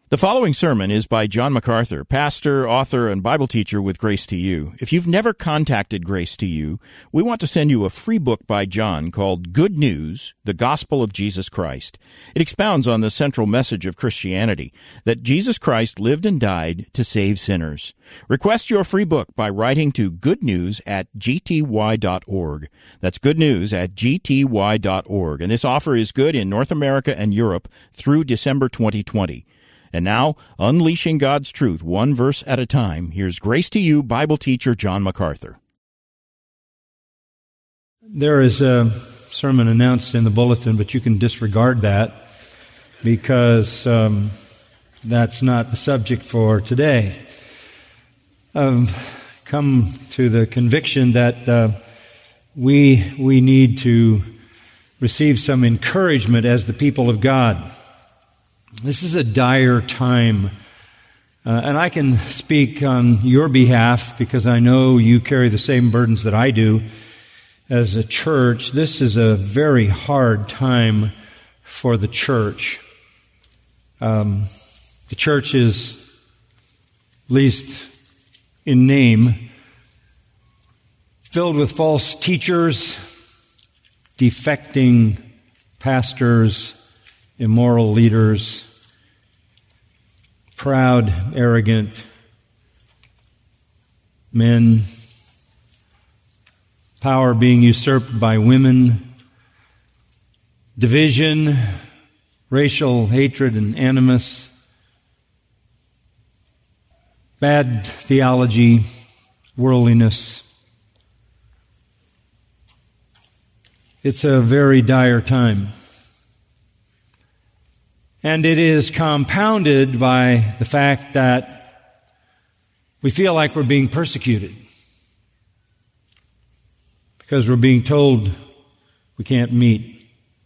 The following sermon is by John MacArthur, pastor, author, and Bible teacher with Grace to You. If you've never contacted Grace to You, we want to send you a free book by John called Good News, the Gospel of Jesus Christ. It expounds on the central message of Christianity, that Jesus Christ lived and died to save sinners. Request your free book by writing to goodnews@gty.org. That's goodnews@gty.org. And this offer is good in North America and Europe through December 2020. And now, unleashing God's truth one verse at a time, here's Grace to You Bible teacher John MacArthur. There is a sermon announced in the bulletin, but you can disregard that because that's not the subject for today. I've come to the conviction that we need to receive some encouragement as the people of God. This is a dire time, and I can speak on your behalf because I know you carry the same burdens that I do as a church. This is a very hard time for the church. The church is, at least in name, filled with false teachers, defecting pastors, immoral leaders, proud, arrogant men, power being usurped by women, division, racial hatred and animus, bad theology, worldliness. It's a very dire time. And it is compounded by the fact that we feel like we're being persecuted because we're being told we can't meet.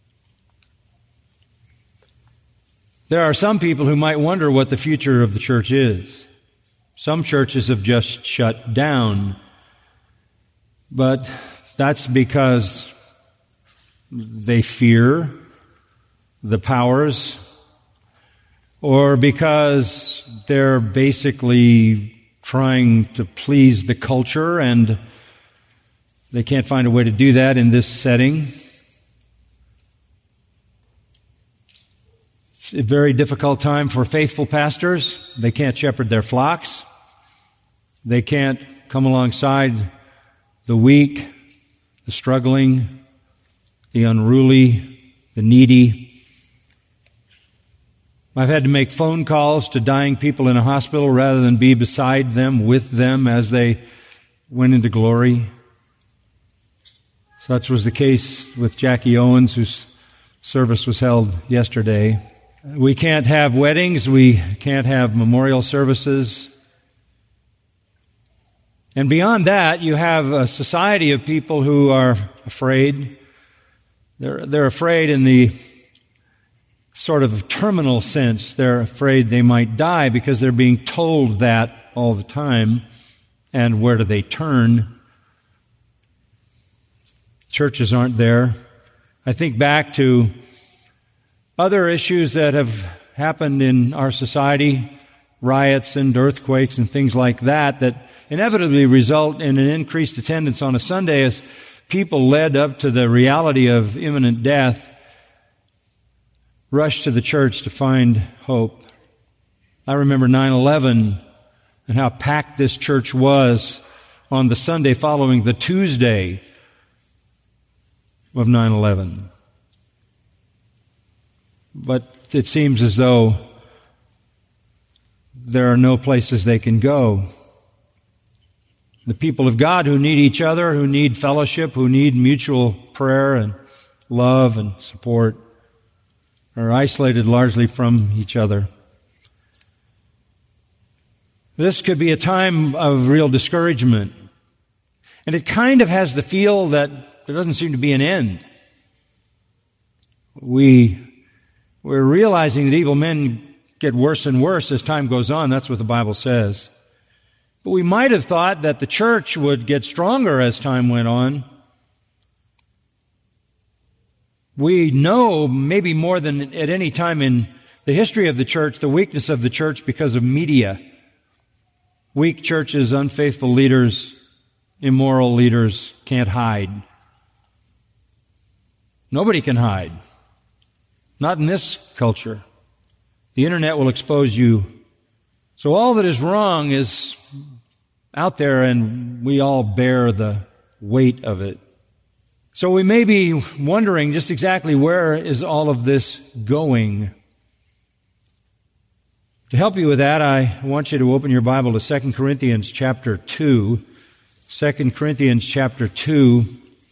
There are some people who might wonder what the future of the church is. Some churches have just shut down, but that's because they fear the powers, or because they're basically trying to please the culture and they can't find a way to do that in this setting. It's a very difficult time for faithful pastors. They can't shepherd their flocks. They can't come alongside the weak, the struggling, the unruly, the needy. I've had to make phone calls to dying people in a hospital rather than be beside them, with them as they went into glory. Such was the case with Jackie Owens, whose service was held yesterday. We can't have weddings. We can't have memorial services. And beyond that, you have a society of people who are afraid. They're afraid in the sort of terminal sense. They're afraid they might die because they're being told that all the time. And where do they turn? Churches aren't there. I think back to other issues that have happened in our society, riots and earthquakes and things like that, that inevitably result in an increased attendance on a Sunday as people led up to the reality of imminent death rush to the church to find hope. I remember 9/11 and how packed this church was on the Sunday following the Tuesday of 9/11. But it seems as though there are no places they can go. The people of God who need each other, who need fellowship, who need mutual prayer and love and support, are isolated largely from each other. This could be a time of real discouragement. And it kind of has the feel that there doesn't seem to be an end. We're realizing that evil men get worse and worse as time goes on. That's what the Bible says. But we might have thought that the church would get stronger as time went on. We know, maybe more than at any time in the history of the church, the weakness of the church because of media. Weak churches, unfaithful leaders, immoral leaders can't hide. Nobody can hide. Not in this culture. The internet will expose you. So all that is wrong is out there, and we all bear the weight of it. So we may be wondering just exactly where is all of this going. To help you with that, I want you to open your Bible to 2 Corinthians chapter 2. 2 Corinthians chapter 2.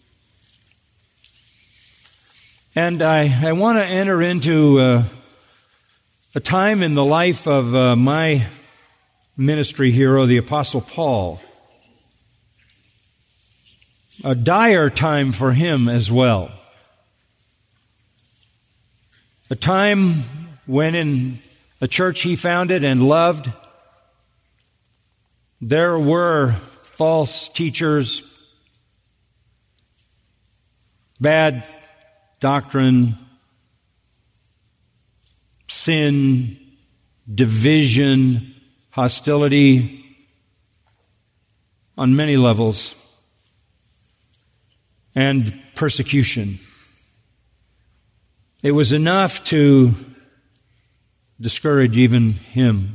And I want to enter into a time in the life of my ministry hero, the Apostle Paul. A dire time for him as well. A time when in a church he founded and loved, there were false teachers, bad doctrine, sin, division, hostility on many levels, and persecution. It was enough to discourage even him.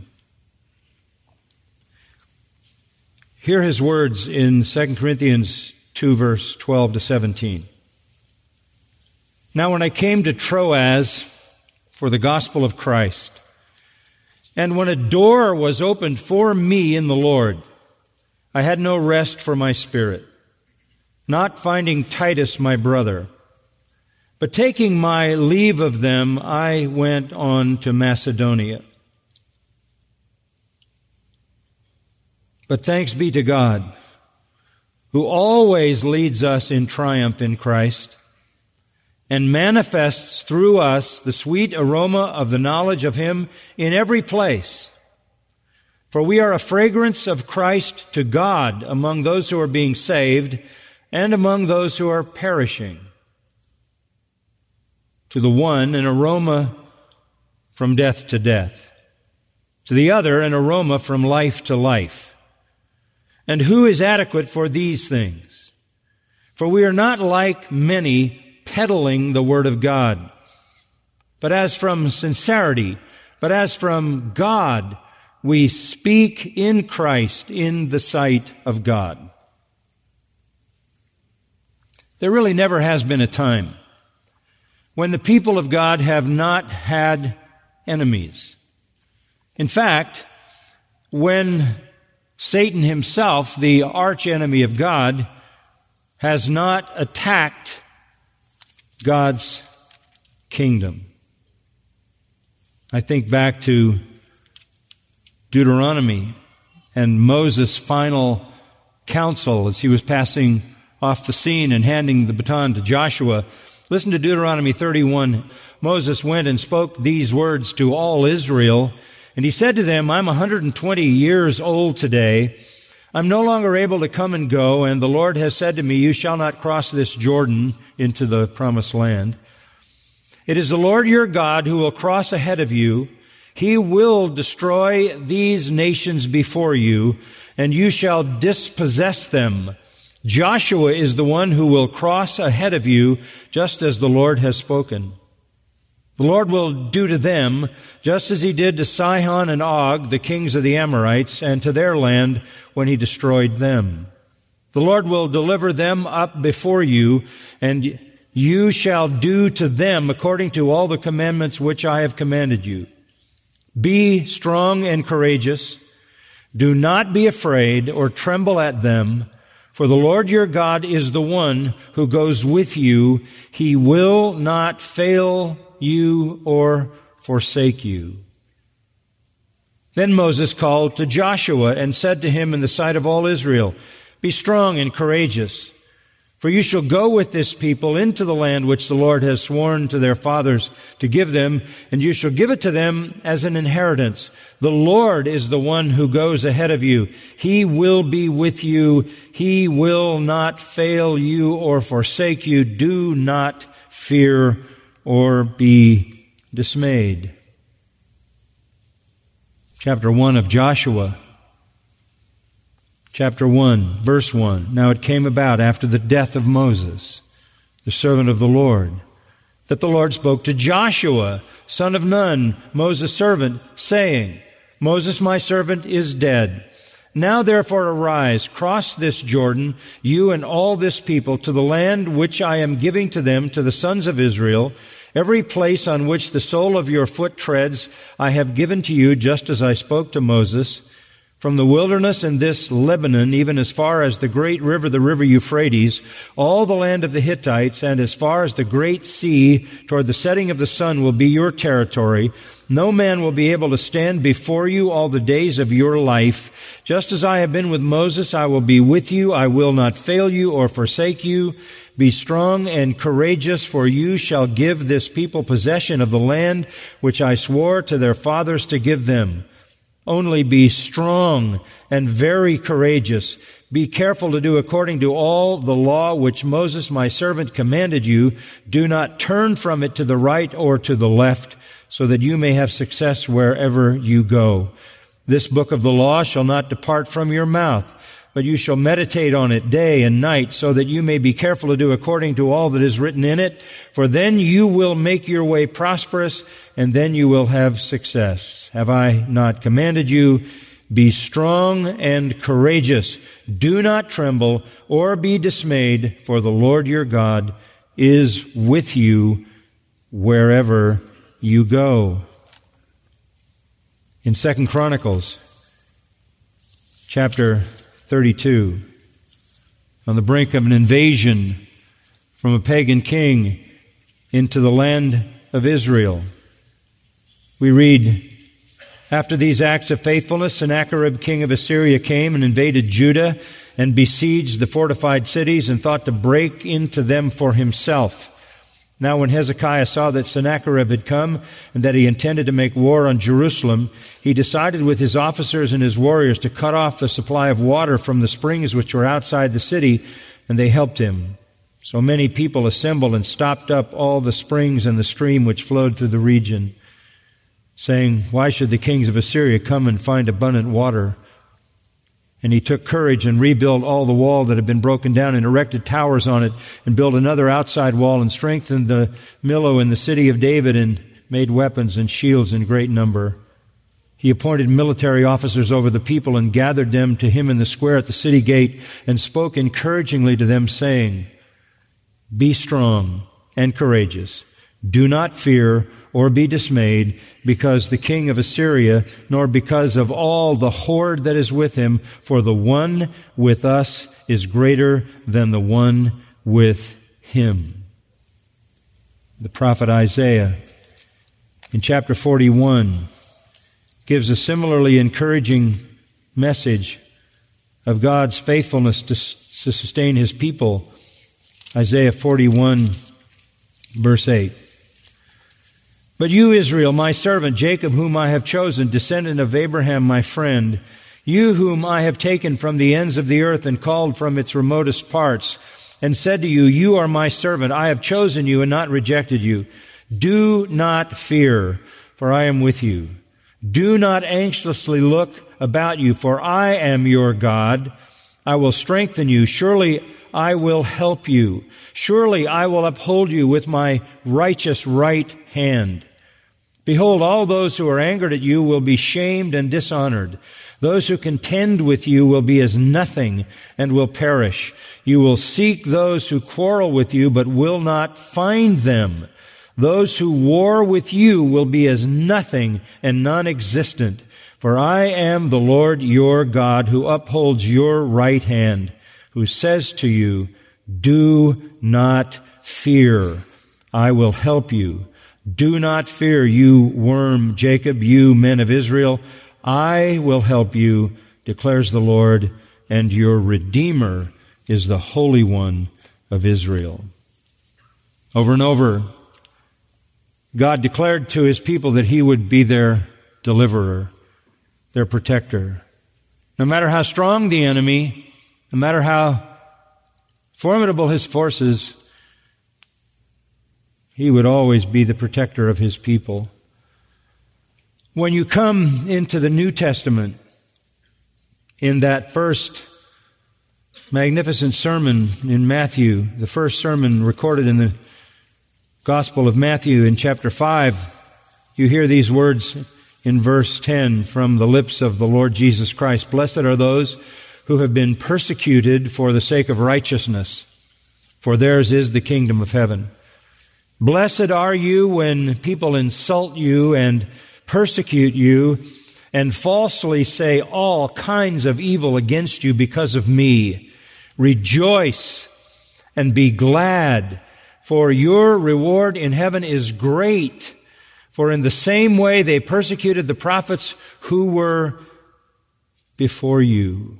Hear his words in 2 Corinthians 2, verse 12 to 17. Now when I came to Troas for the gospel of Christ, and when a door was opened for me in the Lord, I had no rest for my spirit, not finding Titus my brother. But taking my leave of them, I went on to Macedonia. But thanks be to God, who always leads us in triumph in Christ, and manifests through us the sweet aroma of the knowledge of Him in every place. For we are a fragrance of Christ to God among those who are being saved and among those who are perishing. To the one, an aroma from death to death. To the other, an aroma from life to life. And who is adequate for these things? For we are not like many peddling the word of God, but as from sincerity, but as from God, we speak in Christ in the sight of God. There really never has been a time when the people of God have not had enemies. In fact, when Satan himself, the archenemy of God, has not attacked God's kingdom. I think back to Deuteronomy and Moses' final counsel as he was passing off the scene and handing the baton to Joshua. Listen to Deuteronomy 31. Moses went and spoke these words to all Israel, and he said to them, I'm 120 years old today. I'm no longer able to come and go, and the Lord has said to me, you shall not cross this Jordan into the promised land. It is the Lord your God who will cross ahead of you. He will destroy these nations before you, and you shall dispossess them. Joshua is the one who will cross ahead of you, just as the Lord has spoken. The Lord will do to them just as He did to Sihon and Og, the kings of the Amorites, and to their land when He destroyed them. The Lord will deliver them up before you, and you shall do to them according to all the commandments which I have commanded you. Be strong and courageous. Do not be afraid or tremble at them, for the Lord your God is the one who goes with you. He will not fail you or forsake you. Then Moses called to Joshua and said to him in the sight of all Israel, be strong and courageous, for you shall go with this people into the land which the Lord has sworn to their fathers to give them, and you shall give it to them as an inheritance. The Lord is the one who goes ahead of you. He will be with you. He will not fail you or forsake you. Do not fear or be dismayed. chapter 1 of Joshua. Chapter 1, verse 1. Now it came about after the death of Moses, the servant of the Lord, that the Lord spoke to Joshua, son of Nun, Moses' servant, saying, Moses, my servant, is dead. Now therefore arise, cross this Jordan, you and all this people, to the land which I am giving to them, to the sons of Israel. Every place on which the sole of your foot treads, I have given to you, just as I spoke to Moses. From the wilderness and this Lebanon, even as far as the great river, the river Euphrates, all the land of the Hittites, and as far as the great sea, toward the setting of the sun, will be your territory. No man will be able to stand before you all the days of your life. Just as I have been with Moses, I will be with you. I will not fail you or forsake you. Be strong and courageous, for you shall give this people possession of the land which I swore to their fathers to give them. Only be strong and very courageous. Be careful to do according to all the law which Moses my servant commanded you. Do not turn from it to the right or to the left, so that you may have success wherever you go. This book of the law shall not depart from your mouth, but you shall meditate on it day and night, so that you may be careful to do according to all that is written in it. For then you will make your way prosperous, and then you will have success. Have I not commanded you? Be strong and courageous. Do not tremble or be dismayed, for the Lord your God is with you wherever you go. In 2 Chronicles, chapter 32, on the brink of an invasion from a pagan king into the land of Israel, we read, after these acts of faithfulness, Sennacherib, king of Assyria, came and invaded Judah and besieged the fortified cities and thought to break into them for himself. Now when Hezekiah saw that Sennacherib had come and that he intended to make war on Jerusalem, he decided with his officers and his warriors to cut off the supply of water from the springs which were outside the city, and they helped him. So many people assembled and stopped up all the springs and the stream which flowed through the region, saying, why should the kings of Assyria come and find abundant water? And he took courage and rebuilt all the wall that had been broken down and erected towers on it and built another outside wall and strengthened the Millo in the city of David and made weapons and shields in great number. He appointed military officers over the people and gathered them to him in the square at the city gate and spoke encouragingly to them, saying, be strong and courageous. Do not fear or be dismayed because the king of Assyria, nor because of all the horde that is with him, for the one with us is greater than the one with him. The prophet Isaiah, in chapter 41, gives a similarly encouraging message of God's faithfulness to sustain his people. Isaiah 41, verse 8. But you, Israel, my servant, Jacob, whom I have chosen, descendant of Abraham, my friend, you whom I have taken from the ends of the earth and called from its remotest parts, and said to you, you are my servant, I have chosen you and not rejected you. Do not fear, for I am with you. Do not anxiously look about you, for I am your God. I will strengthen you. Surely I will help you. Surely I will uphold you with my righteous right hand. Behold, all those who are angered at you will be shamed and dishonored. Those who contend with you will be as nothing and will perish. You will seek those who quarrel with you, but will not find them. Those who war with you will be as nothing and non-existent. For I am the Lord your God, who upholds your right hand, who says to you, do not fear. I will help you. Do not fear, you worm Jacob, you men of Israel. I will help you, declares the Lord, and your Redeemer is the Holy One of Israel. Over and over, God declared to his people that he would be their deliverer, their protector. No matter how strong the enemy, no matter how formidable his forces, he would always be the protector of his people. When you come into the New Testament, in that first magnificent sermon in Matthew, the first sermon recorded in the Gospel of Matthew in chapter 5, you hear these words in verse 10 from the lips of the Lord Jesus Christ. Blessed are those who have been persecuted for the sake of righteousness, for theirs is the kingdom of heaven. Blessed are you when people insult you and persecute you and falsely say all kinds of evil against you because of me. Rejoice and be glad, for your reward in heaven is great. For in the same way they persecuted the prophets who were before you.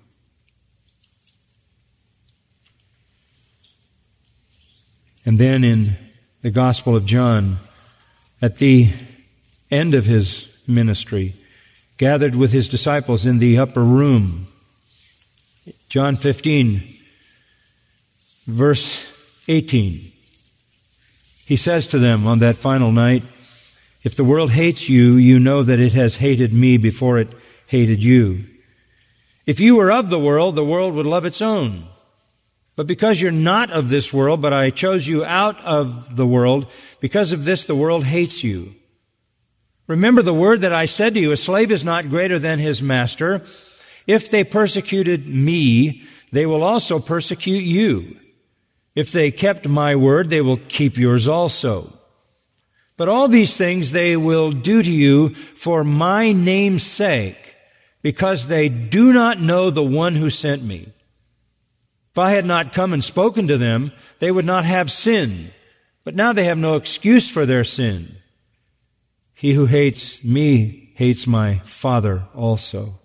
And then in the Gospel of John, at the end of his ministry, gathered with his disciples in the upper room, John 15, verse 18, he says to them on that final night, if the world hates you, you know that it has hated me before it hated you. If you were of the world would love its own. But because you're not of this world, but I chose you out of the world, because of this the world hates you. Remember the word that I said to you, a slave is not greater than his master. If they persecuted me, they will also persecute you. If they kept my word, they will keep yours also. But all these things they will do to you for my name's sake, because they do not know the one who sent me. If I had not come and spoken to them, they would not have sin. But now they have no excuse for their sin. He who hates me hates my Father also.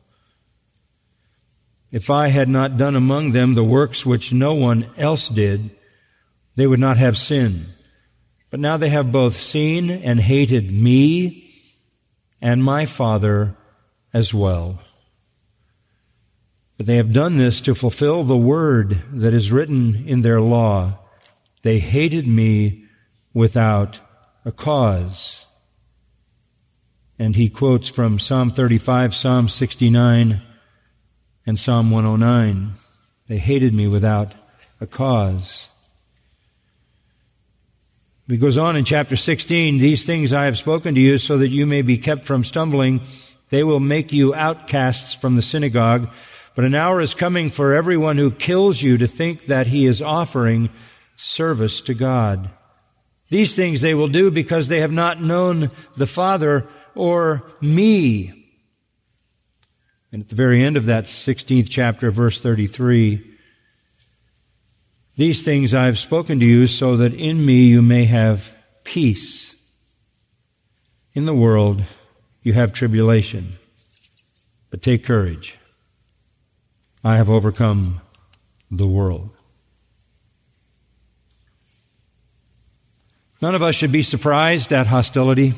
If I had not done among them the works which no one else did, they would not have sin. But now they have both seen and hated me and my Father as well. But they have done this to fulfill the word that is written in their law. They hated me without a cause. And he quotes from Psalm 35, Psalm 69, and Psalm 109. They hated me without a cause. He goes on in chapter 16, these things I have spoken to you so that you may be kept from stumbling. They will make you outcasts from the synagogue. But an hour is coming for everyone who kills you to think that he is offering service to God. These things they will do because they have not known the Father or me. And at the very end of that 16th chapter, verse 33, these things I have spoken to you so that in me you may have peace. In the world you have tribulation, but take courage. I have overcome the world. None of us should be surprised at hostility.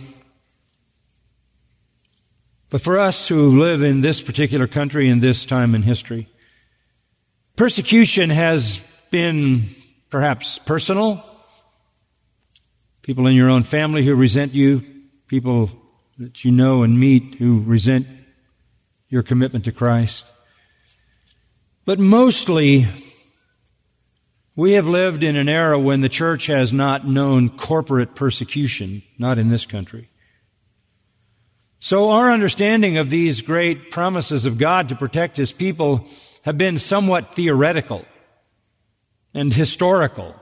But for us who live in this particular country in this time in history, persecution has been perhaps personal. People in your own family who resent you, people that you know and meet who resent your commitment to Christ. But mostly, we have lived in an era when the church has not known corporate persecution, not in this country. So our understanding of these great promises of God to protect His people have been somewhat theoretical and historical.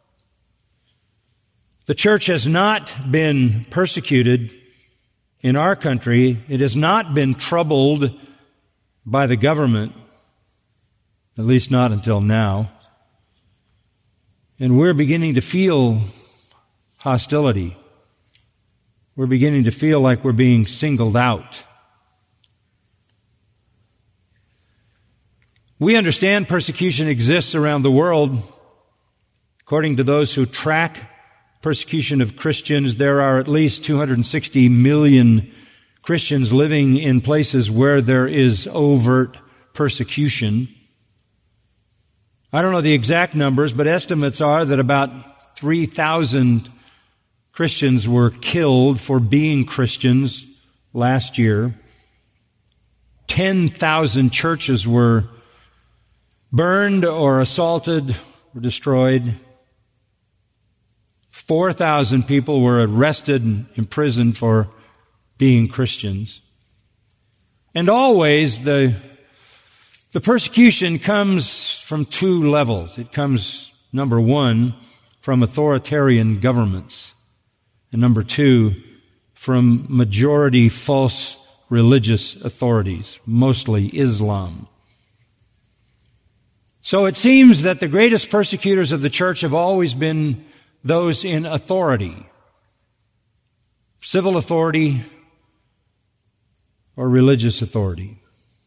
The church has not been persecuted in our country. It has not been troubled by the government. At least not until now. And we're beginning to feel hostility. We're beginning to feel like we're being singled out. We understand persecution exists around the world. According to those who track persecution of Christians, there are at least 260 million Christians living in places where there is overt persecution. I don't know the exact numbers, but estimates are that about 3,000 Christians were killed for being Christians last year. 10,000 churches were burned or assaulted or destroyed. 4,000 people were arrested and imprisoned for being Christians. And always the persecution comes from two levels. It comes, number one, from authoritarian governments, and number two, from majority false religious authorities, mostly Islam. So it seems that the greatest persecutors of the church have always been those in authority, civil authority or religious authority.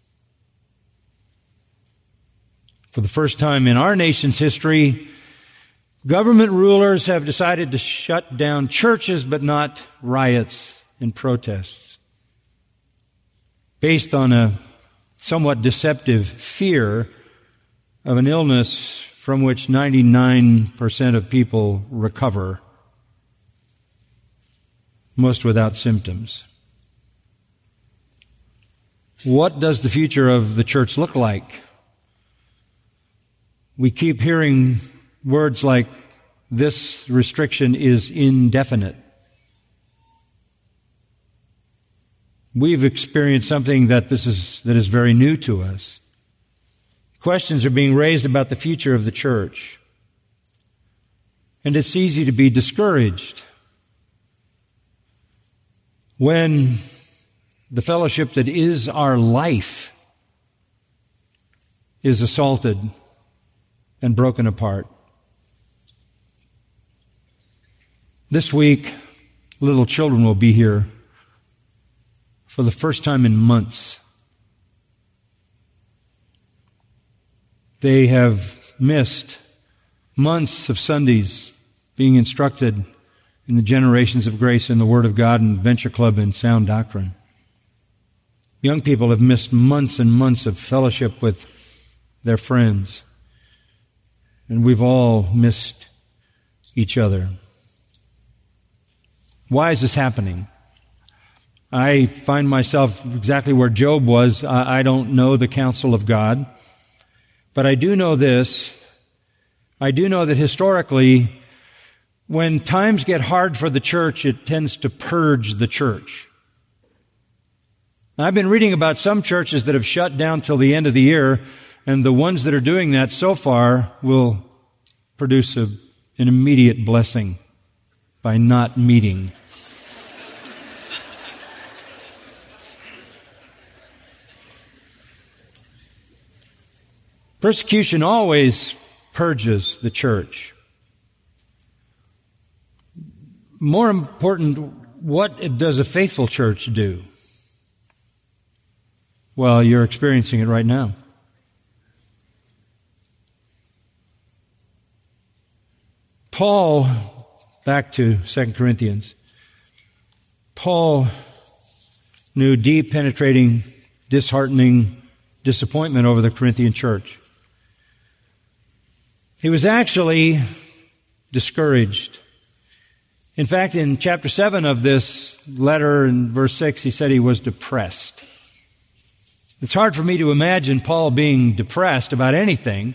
For the first time in our nation's history, government rulers have decided to shut down churches, but not riots and protests, based on a somewhat deceptive fear of an illness from which 99% of people recover, most without symptoms. What does the future of the church look like? We keep hearing words like, this restriction is indefinite. We've experienced something that is very new to us. Questions are being raised about the future of the church. And it's easy to be discouraged when the fellowship that is our life is assaulted and broken apart. This week, little children will be here for the first time in months. They have missed months of Sundays being instructed in the generations of grace and the Word of God and Adventure Club and sound doctrine. Young people have missed months and months of fellowship with their friends. And we've all missed each other. Why is this happening? I find myself exactly where Job was. I don't know the counsel of God. But I do know this. I do know that historically, when times get hard for the church, it tends to purge the church. I've been reading about some churches that have shut down till the end of the year, and the ones that are doing that so far will produce an immediate blessing by not meeting. Persecution always purges the church. More important, what does a faithful church do? Well, you're experiencing it right now. Paul, back to 2 Corinthians, Paul knew deep, penetrating, disheartening disappointment over the Corinthian church. He was actually discouraged. In fact, in chapter 7 of this letter, in verse 6, he said he was depressed. It's hard for me to imagine Paul being depressed about anything.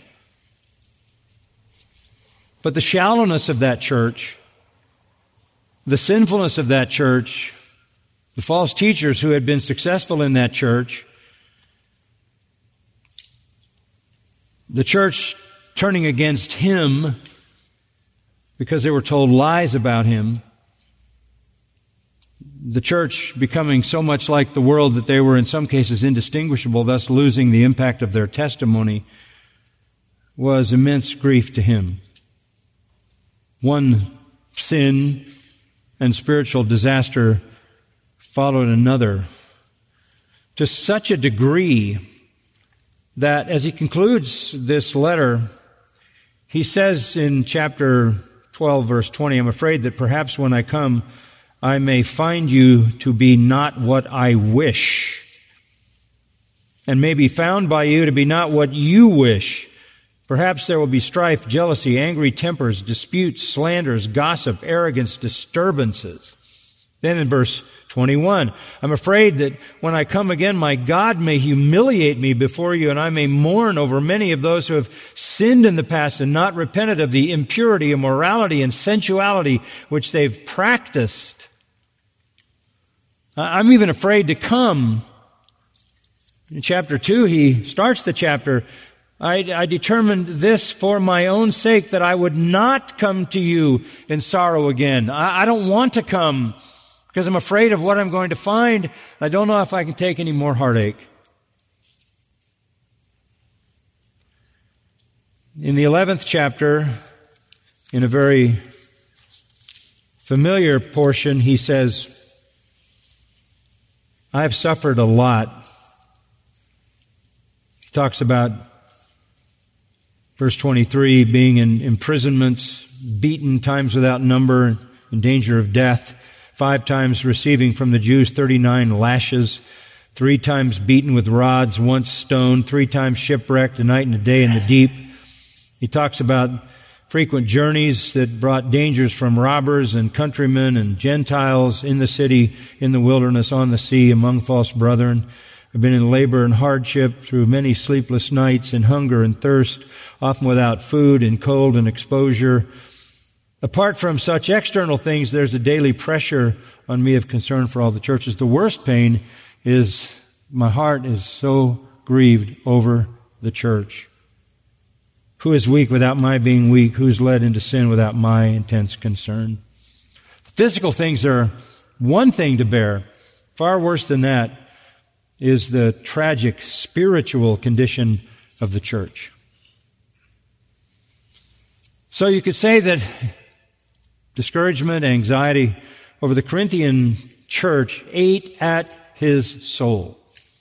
But the shallowness of that church, the sinfulness of that church, the false teachers who had been successful in that church, the church turning against him because they were told lies about him, the church becoming so much like the world that they were in some cases indistinguishable, thus losing the impact of their testimony, was immense grief to him. One sin and spiritual disaster followed another to such a degree that as he concludes this letter, he says in chapter 12, verse 20, I'm afraid that perhaps when I come, I may find you to be not what I wish, and may be found by you to be not what you wish. Perhaps there will be strife, jealousy, angry tempers, disputes, slanders, gossip, arrogance, disturbances, Then in verse 21, I'm afraid that when I come again, my God may humiliate me before you, and I may mourn over many of those who have sinned in the past and not repented of the impurity, immorality, and sensuality which they've practiced. I'm even afraid to come. In chapter 2, he starts the chapter, I determined this for my own sake, that I would not come to you in sorrow again. I don't want to come because I'm afraid of what I'm going to find. I don't know if I can take any more heartache. In the 11th chapter, in a very familiar portion, he says, I've suffered a lot. He talks about, verse 23, being in imprisonments, beaten times without number, in danger of death, 5 times receiving from the Jews 39 lashes, 3 times beaten with rods, once stoned, 3 times shipwrecked, a night and a day in the deep. He talks about frequent journeys that brought dangers from robbers and countrymen and Gentiles in the city, in the wilderness, on the sea, among false brethren. I've been in labor and hardship through many sleepless nights, in hunger and thirst, often without food, in cold and exposure. Apart from such external things, there's a daily pressure on me of concern for all the churches. The worst pain is my heart is so grieved over the church. Who is weak without my being weak? Who's led into sin without my intense concern? Physical things are one thing to bear. Far worse than that is the tragic spiritual condition of the church. So you could say that discouragement, anxiety over the Corinthian church ate at his soul.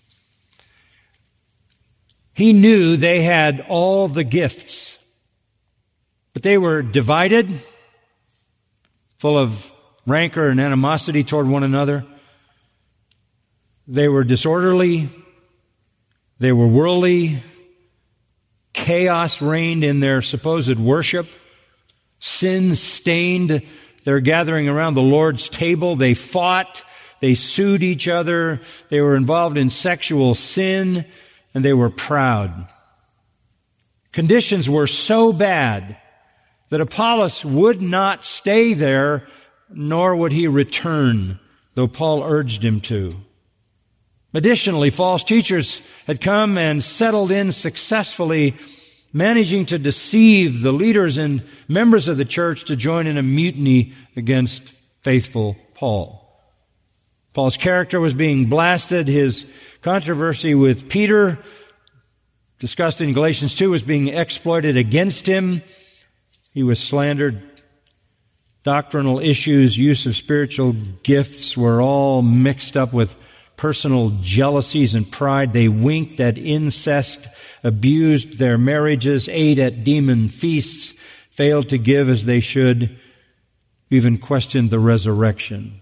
He knew they had all the gifts, but they were divided, full of rancor and animosity toward one another. They were disorderly. They were worldly. Chaos reigned in their supposed worship. Sin stained their gathering around the Lord's table. They fought. They sued each other. They were involved in sexual sin, and they were proud. Conditions were so bad that Apollos would not stay there, nor would he return, though Paul urged him to. Additionally, false teachers had come and settled in successfully, managing to deceive the leaders and members of the church to join in a mutiny against faithful Paul. Paul's character was being blasted. His controversy with Peter, discussed in Galatians 2, was being exploited against him. He was slandered. Doctrinal issues, use of spiritual gifts were all mixed up with personal jealousies and pride. They winked at incest, abused their marriages, ate at demon feasts, failed to give as they should, even questioned the resurrection.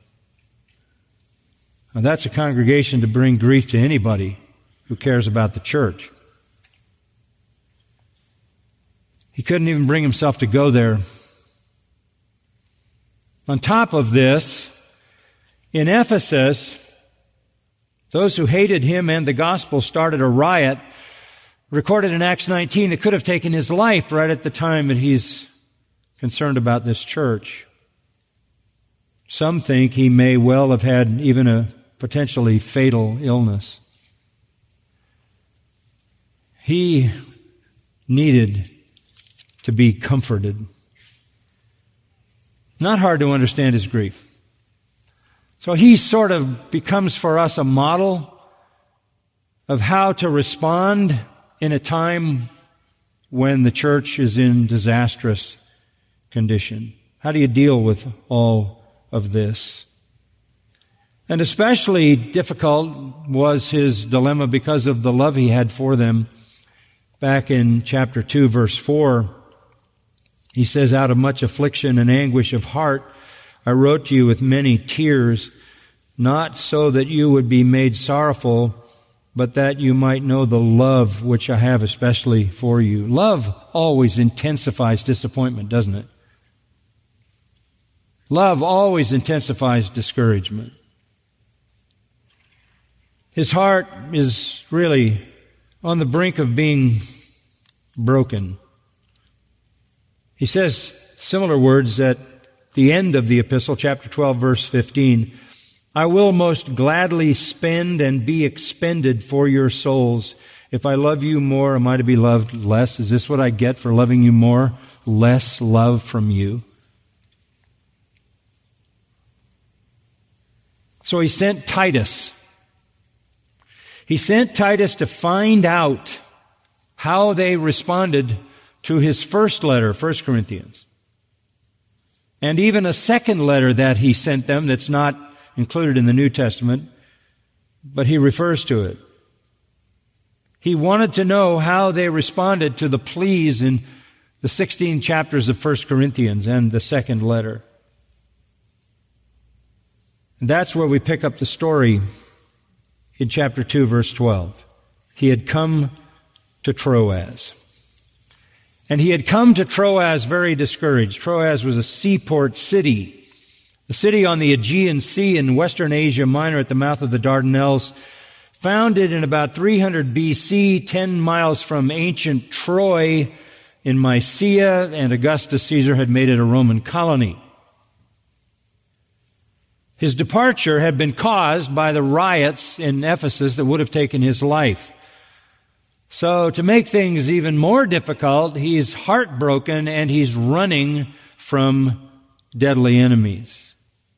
Now, that's a congregation to bring grief to anybody who cares about the church. He couldn't even bring himself to go there. On top of this, in Ephesus, those who hated him and the gospel started a riot, recorded in Acts 19, that could have taken his life right at the time that he's concerned about this church. Some think he may well have had even a potentially fatal illness. He needed to be comforted. Not hard to understand his grief. So he sort of becomes for us a model of how to respond in a time when the church is in disastrous condition. How do you deal with all of this? And especially difficult was his dilemma because of the love he had for them. Back in chapter 2, verse 4, he says, out of much affliction and anguish of heart, I wrote to you with many tears, not so that you would be made sorrowful, but that you might know the love which I have especially for you. Love always intensifies disappointment, doesn't it? Love always intensifies discouragement. His heart is really on the brink of being broken. He says similar words at the end of the epistle, chapter 12, verse 15. I will most gladly spend and be expended for your souls. If I love you more, am I to be loved less? Is this what I get for loving you more? Less love from you? So he sent Titus. He sent Titus to find out how they responded to his first letter, 1 Corinthians. And even a second letter that he sent them that's not included in the New Testament, but he refers to it. He wanted to know how they responded to the pleas in the 16 chapters of 1 Corinthians and the second letter. And that's where we pick up the story in chapter 2, verse 12. He had come to Troas. And he had come to Troas very discouraged. Troas was a seaport city, a city on the Aegean Sea in western Asia Minor at the mouth of the Dardanelles, founded in about 300 BC, 10 miles from ancient Troy in Mysia, and Augustus Caesar had made it a Roman colony. His departure had been caused by the riots in Ephesus that would have taken his life. So to make things even more difficult, he's heartbroken and he's running from deadly enemies.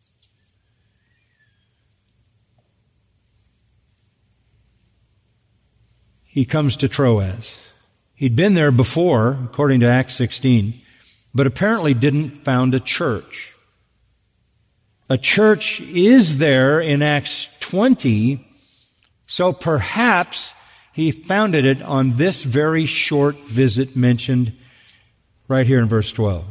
He comes to Troas. He'd been there before, according to Acts 16, but apparently didn't found a church. A church is there in Acts 20, so perhaps he founded it on this very short visit mentioned right here in verse 12.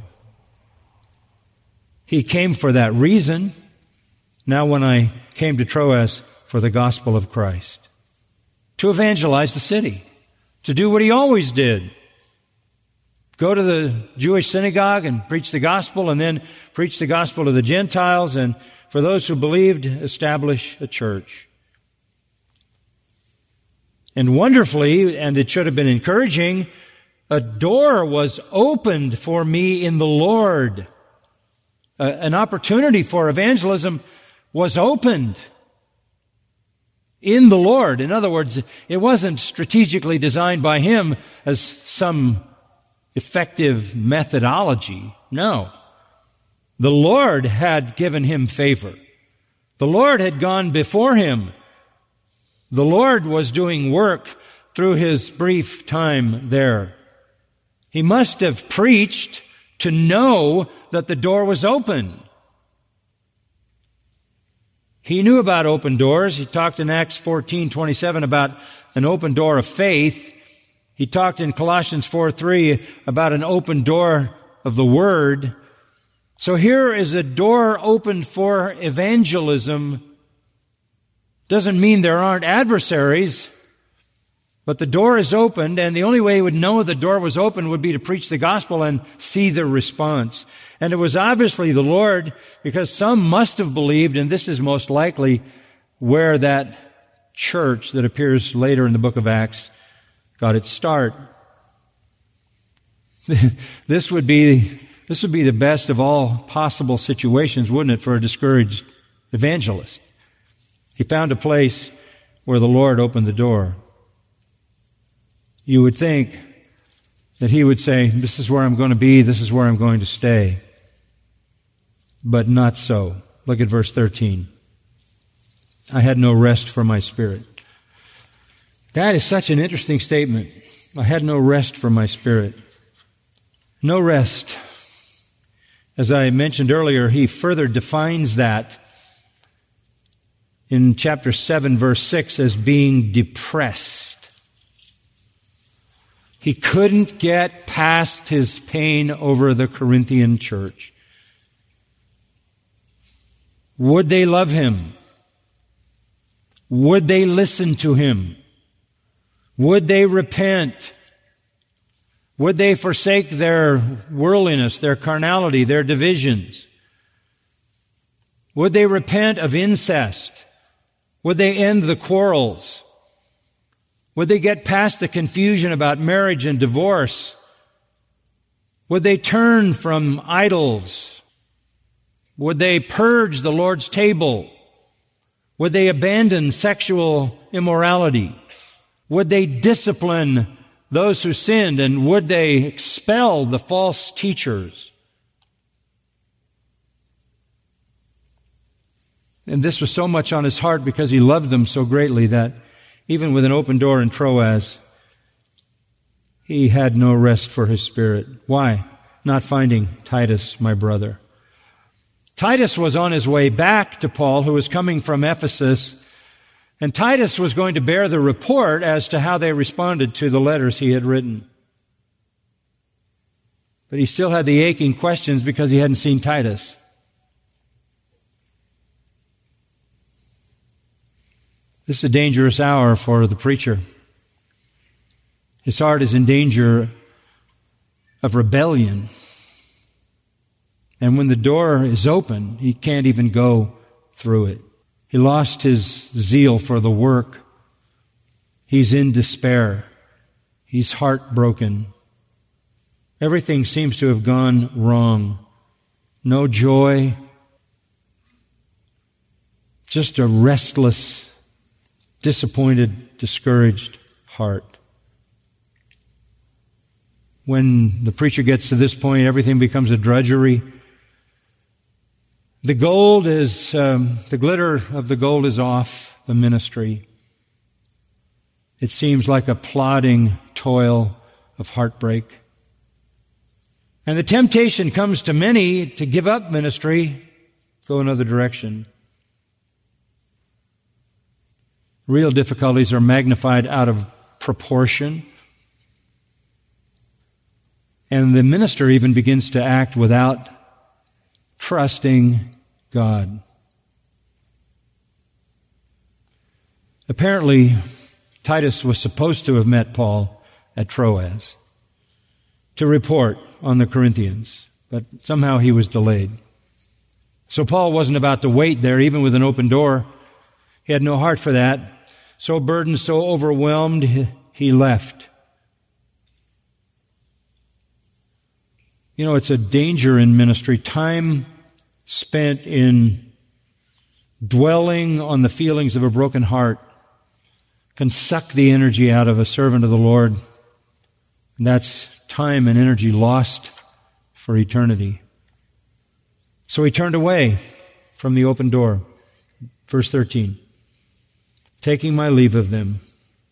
He came for that reason. Now when I came to Troas for the gospel of Christ, to evangelize the city, to do what he always did. Go to the Jewish synagogue and preach the gospel, and then preach the gospel to the Gentiles, and for those who believed, establish a church. And wonderfully, and it should have been encouraging, a door was opened for me in the Lord. An opportunity for evangelism was opened in the Lord. In other words, it wasn't strategically designed by him as some effective methodology. No. The Lord had given him favor. The Lord had gone before him. The Lord was doing work through his brief time there. He must have preached to know that the door was open. He knew about open doors. He talked in Acts 14:27 about an open door of faith. He talked in Colossians 4:3 about an open door of the Word. So here is a door opened for evangelism. Doesn't mean there aren't adversaries, but the door is opened, and the only way he would know the door was open would be to preach the gospel and see the response. And it was obviously the Lord, because some must have believed, and this is most likely where that church that appears later in the book of Acts got its start. This would be the best of all possible situations, wouldn't it, for a discouraged evangelist? He found a place where the Lord opened the door. You would think that he would say, this is where I'm going to be, this is where I'm going to stay. But not so. Look at verse 13. I had no rest for my spirit. That is such an interesting statement. I had no rest for my spirit. No rest. As I mentioned earlier, he further defines that in chapter 7, verse 6, as being depressed. He couldn't get past his pain over the Corinthian church. Would they love him? Would they listen to him? Would they repent? Would they forsake their worldliness, their carnality, their divisions? Would they repent of incest? Would they end the quarrels? Would they get past the confusion about marriage and divorce? Would they turn from idols? Would they purge the Lord's table? Would they abandon sexual immorality? Would they discipline those who sinned? And would they expel the false teachers? And this was so much on his heart because he loved them so greatly that even with an open door in Troas, he had no rest for his spirit. Why? Not finding Titus, my brother. Titus was on his way back to Paul, who was coming from Ephesus, and Titus was going to bear the report as to how they responded to the letters he had written. But he still had the aching questions because he hadn't seen Titus. This is a dangerous hour for the preacher. His heart is in danger of rebellion. And when the door is open, he can't even go through it. He lost his zeal for the work. He's in despair. He's heartbroken. Everything seems to have gone wrong. No joy. Just a restless, disappointed, discouraged heart. When the preacher gets to this point, everything becomes a drudgery. The glitter of the gold is off the ministry. It seems like a plodding toil of heartbreak. And the temptation comes to many to give up ministry, go another direction. Real difficulties are magnified out of proportion. And the minister even begins to act without trusting God. Apparently, Titus was supposed to have met Paul at Troas to report on the Corinthians, but somehow he was delayed. So Paul wasn't about to wait there, even with an open door. He had no heart for that. So burdened, so overwhelmed, he left. You know, it's a danger in ministry. Time spent in dwelling on the feelings of a broken heart can suck the energy out of a servant of the Lord. And that's time and energy lost for eternity. So he turned away from the open door. Verse 13. Taking my leave of them.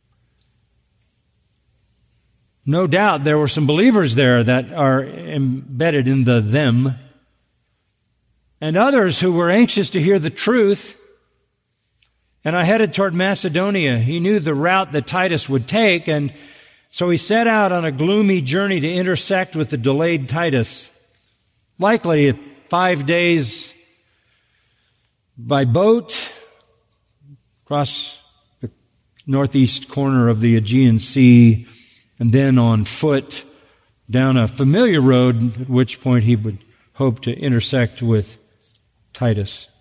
No doubt there were some believers there that are embedded in the them, and others who were anxious to hear the truth. And I headed toward Macedonia. He knew the route that Titus would take, and so he set out on a gloomy journey to intersect with the delayed Titus. Likely 5 days by boat across the northeast corner of the Aegean Sea, and then on foot down a familiar road, at which point he would hope to intersect with Titus.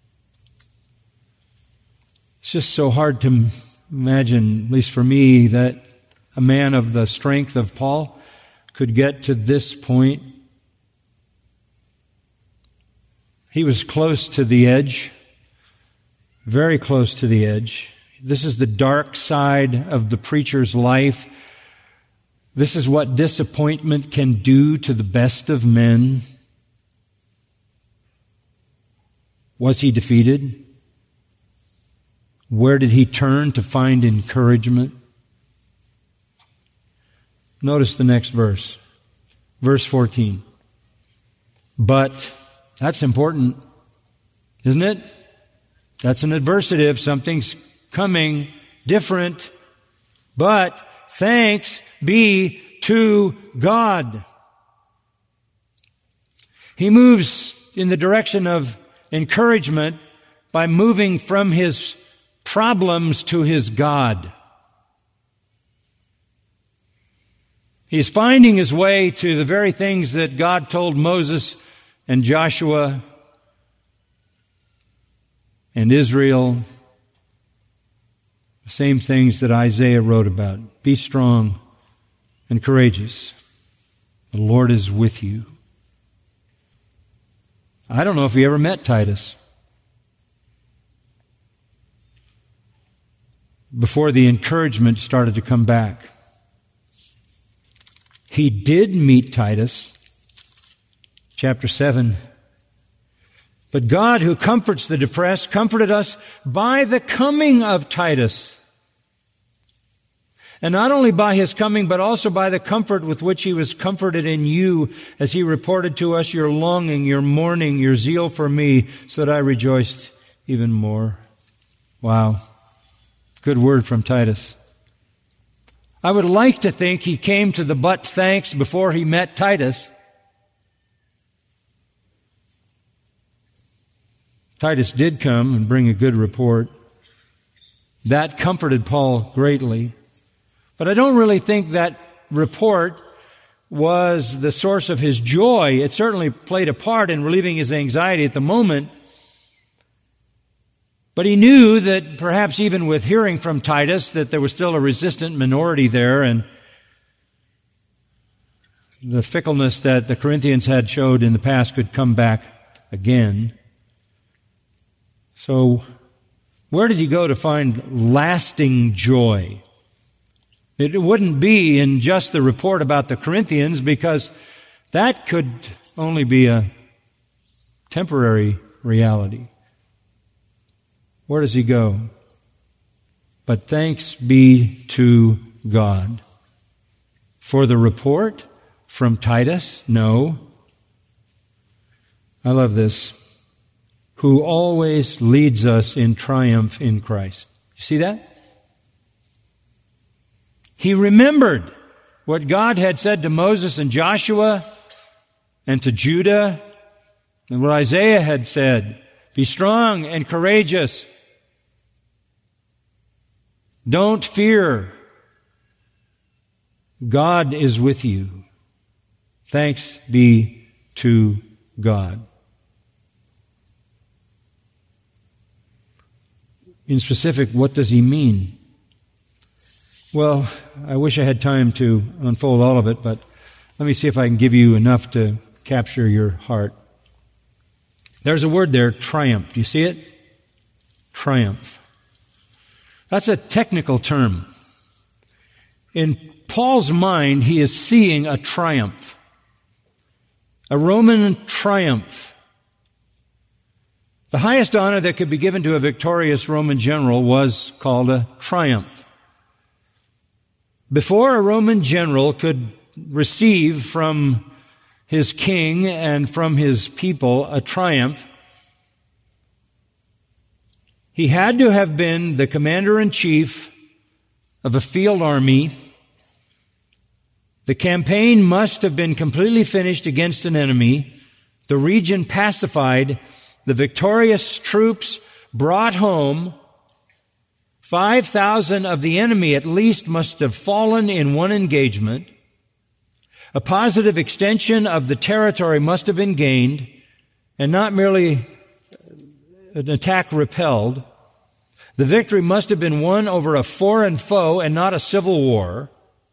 It's just so hard to imagine, at least for me, that a man of the strength of Paul could get to this point. He was close to the edge, very close to the edge. This is the dark side of the preacher's life. This is what disappointment can do to the best of men. Was he defeated? Where did he turn to find encouragement? Notice the next verse. Verse 14. But, that's important, isn't it? That's an adversative. Something's coming, different. But, thanks be to God. He moves in the direction of encouragement by moving from his problems to his God. He's finding his way to the very things that God told Moses and Joshua and Israel. The same things that Isaiah wrote about. Be strong and courageous. The Lord is with you. I don't know if you ever met Titus. Before the encouragement started to come back. He did meet Titus, chapter 7. But God, who comforts the depressed, comforted us by the coming of Titus. And not only by his coming, but also by the comfort with which he was comforted in you, as he reported to us your longing, your mourning, your zeal for me, so that I rejoiced even more. Wow. Good word from Titus. I would like to think he came to the but thanks before he met Titus. Titus did come and bring a good report. That comforted Paul greatly. But I don't really think that report was the source of his joy. It certainly played a part in relieving his anxiety at the moment. But he knew that perhaps even with hearing from Titus that there was still a resistant minority there, and the fickleness that the Corinthians had showed in the past could come back again. So, where did he go to find lasting joy? It wouldn't be in just the report about the Corinthians, because that could only be a temporary reality. Where does he go? But thanks be to God. For the report from Titus? No. I love this. Who always leads us in triumph in Christ. You see that? He remembered what God had said to Moses and Joshua and to Judah, and what Isaiah had said. Be strong and courageous. Don't fear. God is with you. Thanks be to God. In specific, what does he mean? Well, I wish I had time to unfold all of it, but let me see if I can give you enough to capture your heart. There's a word there, triumph. Do you see it? Triumph. That's a technical term. In Paul's mind, he is seeing a triumph. A Roman triumph. The highest honor that could be given to a victorious Roman general was called a triumph. Before a Roman general could receive from his king and from his people a triumph, he had to have been the commander-in-chief of a field army. The campaign must have been completely finished against an enemy, the region pacified, the victorious troops brought home. 5,000 of the enemy at least must have fallen in one engagement. A positive extension of the territory must have been gained, and not merely an attack repelled. The victory must have been won over a foreign foe and not a civil war.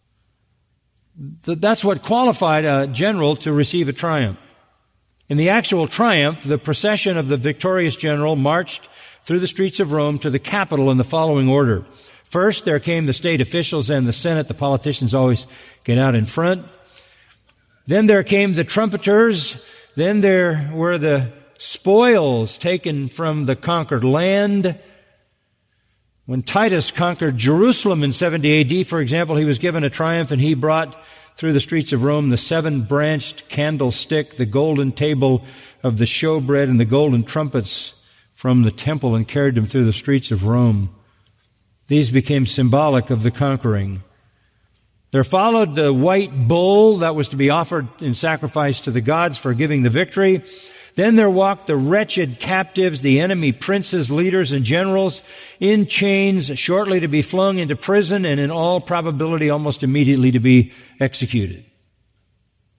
That's what qualified a general to receive a triumph. In the actual triumph, the procession of the victorious general marched through the streets of Rome to the Capitol in the following order. First, there came the state officials and the Senate. The politicians always get out in front. Then there came the trumpeters. Then there were the spoils taken from the conquered land. When Titus conquered Jerusalem in 70 AD, for example, he was given a triumph, and he brought through the streets of Rome the 7-branched candlestick, the golden table of the showbread, and the golden trumpets from the temple, and carried them through the streets of Rome. These became symbolic of the conquering. There followed the white bull that was to be offered in sacrifice to the gods for giving the victory. Then there walked the wretched captives, the enemy princes, leaders, and generals in chains, shortly to be flung into prison, and in all probability almost immediately to be executed.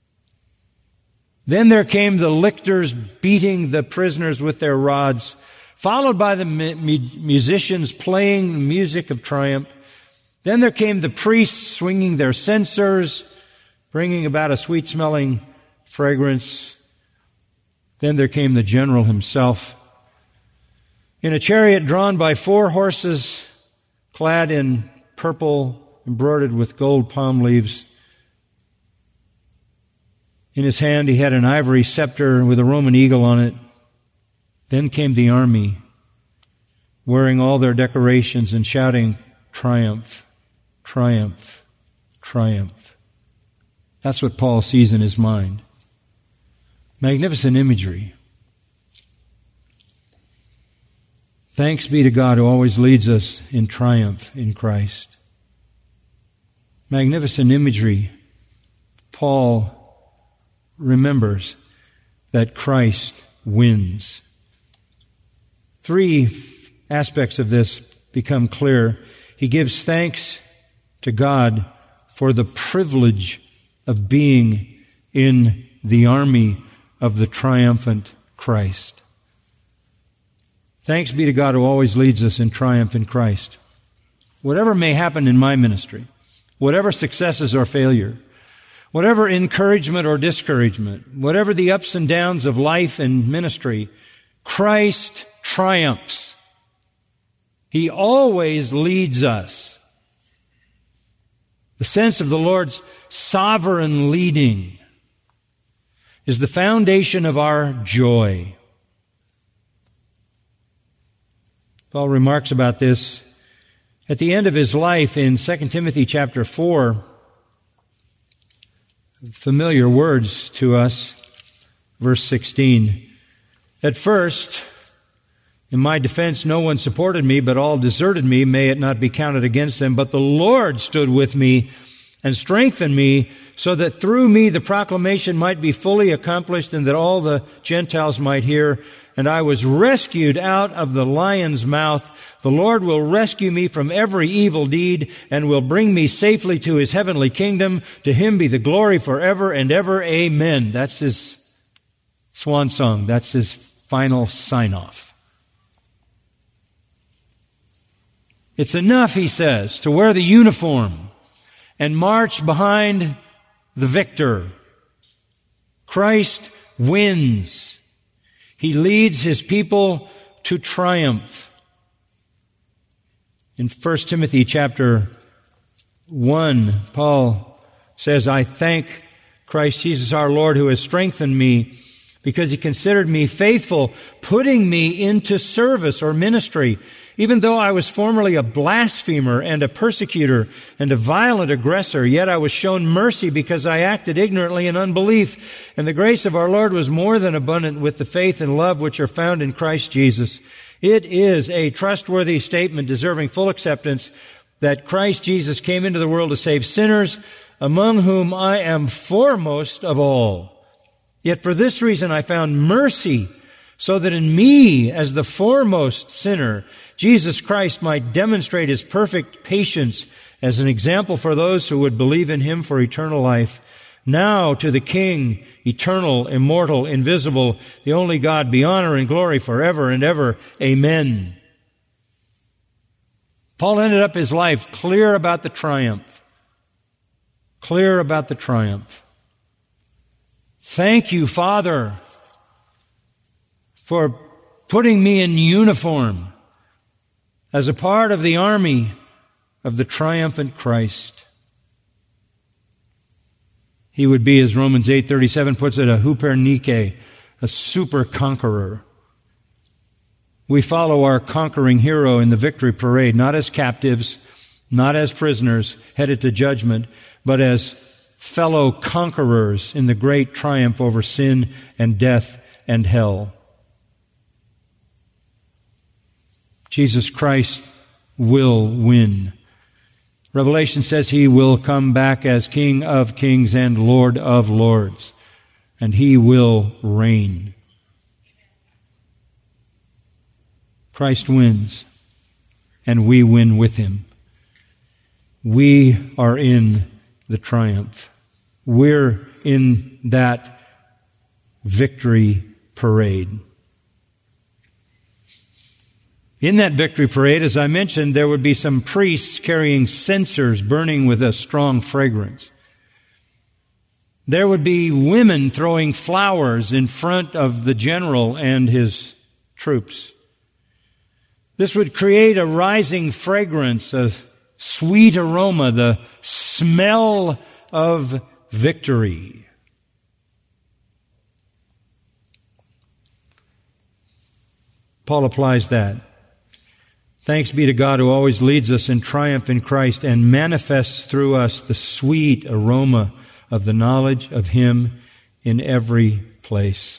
Then there came the lictors beating the prisoners with their rods, followed by the musicians playing the music of triumph. Then there came the priests swinging their censers, bringing about a sweet-smelling fragrance. Then there came the general himself, in a chariot drawn by 4 horses, clad in purple, embroidered with gold palm leaves. In his hand he had an ivory scepter with a Roman eagle on it. Then came the army, wearing all their decorations and shouting, "Triumph, triumph, triumph." That's what Paul sees in his mind. Magnificent imagery. Thanks be to God who always leads us in triumph in Christ. Magnificent imagery. Paul remembers that Christ wins. 3 aspects of this become clear. He gives thanks to God for the privilege of being in the army of the triumphant Christ. Thanks be to God who always leads us in triumph in Christ. Whatever may happen in my ministry, whatever successes or failure, whatever encouragement or discouragement, whatever the ups and downs of life and ministry, Christ triumphs. He always leads us. The sense of the Lord's sovereign leading is the foundation of our joy. Paul remarks about this at the end of his life in 2 Timothy chapter 4. Familiar words to us, verse 16. At first, in my defense, no one supported me, but all deserted me. May it not be counted against them. But the Lord stood with me and strengthened me, so that through me the proclamation might be fully accomplished and that all the Gentiles might hear. And I was rescued out of the lion's mouth. The Lord will rescue me from every evil deed and will bring me safely to His heavenly kingdom. To Him be the glory forever and ever. Amen. That's his swan song. That's his final sign-off. It's enough, he says, to wear the uniform and march behind the victor. Christ wins. He leads His people to triumph. In 1 Timothy chapter 1, Paul says, I thank Christ Jesus our Lord who has strengthened me because He considered me faithful, putting me into service or ministry. Even though I was formerly a blasphemer and a persecutor and a violent aggressor, yet I was shown mercy because I acted ignorantly in unbelief. And the grace of our Lord was more than abundant with the faith and love which are found in Christ Jesus. It is a trustworthy statement deserving full acceptance that Christ Jesus came into the world to save sinners, among whom I am foremost of all. Yet for this reason I found mercy, so that in me, as the foremost sinner, Jesus Christ might demonstrate His perfect patience as an example for those who would believe in Him for eternal life. Now to the King, eternal, immortal, invisible, the only God, be honor and glory forever and ever. Amen. Paul ended up his life clear about the triumph. Clear about the triumph. Thank you, Father, for putting me in uniform as a part of the army of the triumphant Christ. He would be, as Romans 8:37 puts it, a hupernike, a super conqueror. We follow our conquering hero in the victory parade, not as captives, not as prisoners headed to judgment, but as fellow conquerors in the great triumph over sin and death and hell. Jesus Christ will win. Revelation says He will come back as King of kings and Lord of lords, and He will reign. Christ wins, and we win with Him. We are in the triumph. We're in that victory parade. In that victory parade, as I mentioned, there would be some priests carrying censers burning with a strong fragrance. There would be women throwing flowers in front of the general and his troops. This would create a rising fragrance, a sweet aroma, the smell of victory. Paul applies that. Thanks be to God who always leads us in triumph in Christ and manifests through us the sweet aroma of the knowledge of Him in every place.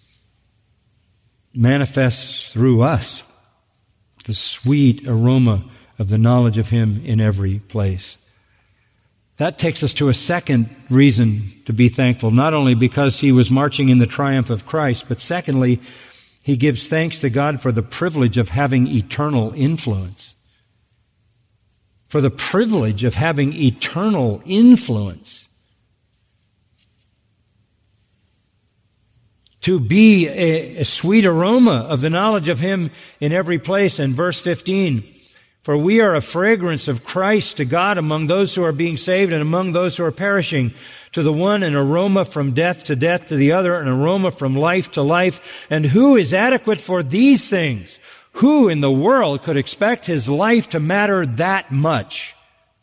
Manifests through us the sweet aroma of the knowledge of Him in every place. That takes us to a second reason to be thankful, not only because he was marching in the triumph of Christ, but secondly, he gives thanks to God for the privilege of having eternal influence. For the privilege of having eternal influence. To be a sweet aroma of the knowledge of Him in every place. And verse 15, for we are a fragrance of Christ to God among those who are being saved and among those who are perishing. To the one an aroma from death, to the other an aroma from life to life. And who is adequate for these things? Who in the world could expect his life to matter that much?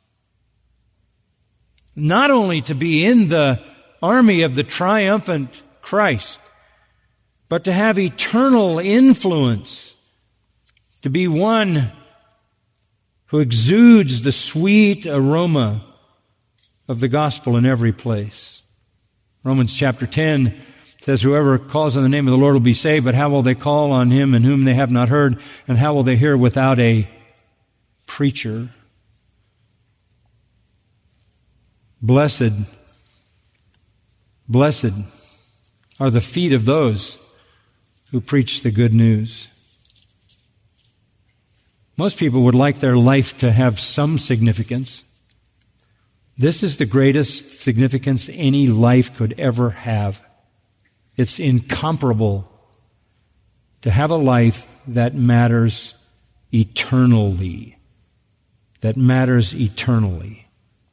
Not only to be in the army of the triumphant Christ, but to have eternal influence, to be one who exudes the sweet aroma of the gospel in every place. Romans chapter 10 says, whoever calls on the name of the Lord will be saved, but how will they call on Him in whom they have not heard? And how will they hear without a preacher? Blessed are the feet of those who preach the good news. Most people would like their life to have some significance. This is the greatest significance any life could ever have. It's incomparable to have a life that matters eternally. That matters eternally.